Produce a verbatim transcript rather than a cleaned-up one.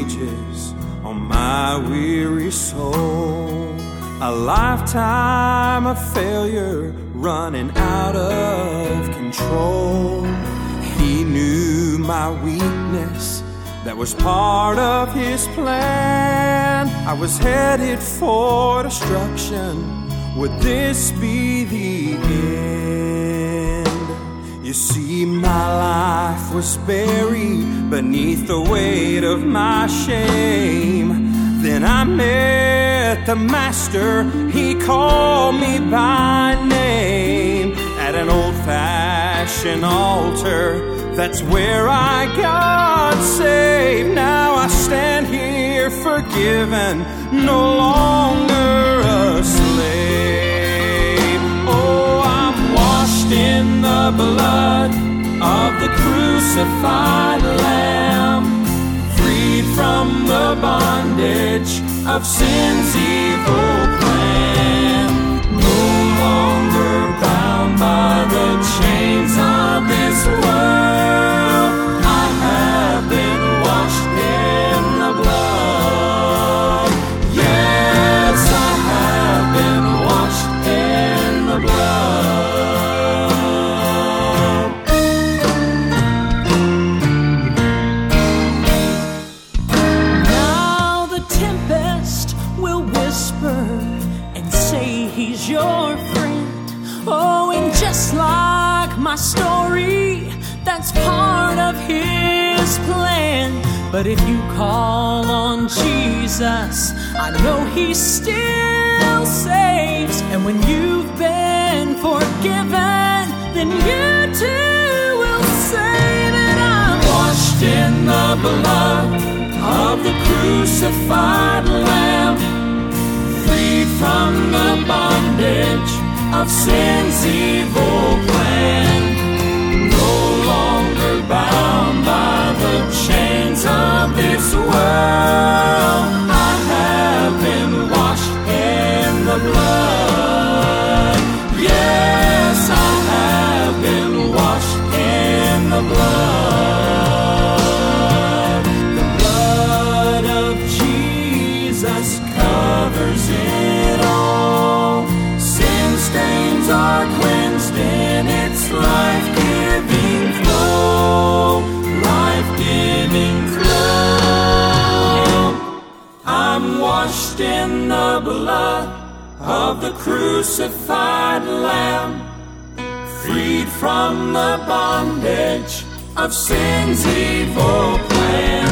wages on my weary soul. A lifetime of failure, running out of control. He knew my weakness, that was part of his plan. I was headed for destruction. Would this be the end? You see, my life was buried beneath the weight of my shame. Then I met the Master, he called me by name. At an old-fashioned altar, that's where I got saved. Now I stand here forgiven, no longer a slave. Oh, I'm washed in the blood of the crucified Lamb, freed from the bondage of sin's evil plan. No longer bound by the chains of this world, I have been washed in the blood. Yes, I have been washed in the blood. Now the tempest will whisper and say he's your friend. Oh, and just like my story, that's part of his plan. But if you call on Jesus, I know he still saves. And when you've been forgiven, then you too will save. And I'm washed in the blood of the crucified Lamb, freed from the bondage of sin's evil plan. No longer bound by the chains of this world, I have been washed in the blood. Yes, I have been washed in the blood. The blood of Jesus covers it all. Sin stains are cleansed in its life-giving flow. Life-giving flow. I'm washed in the blood of the crucified Lamb, freed from the bondage of sin's evil plan.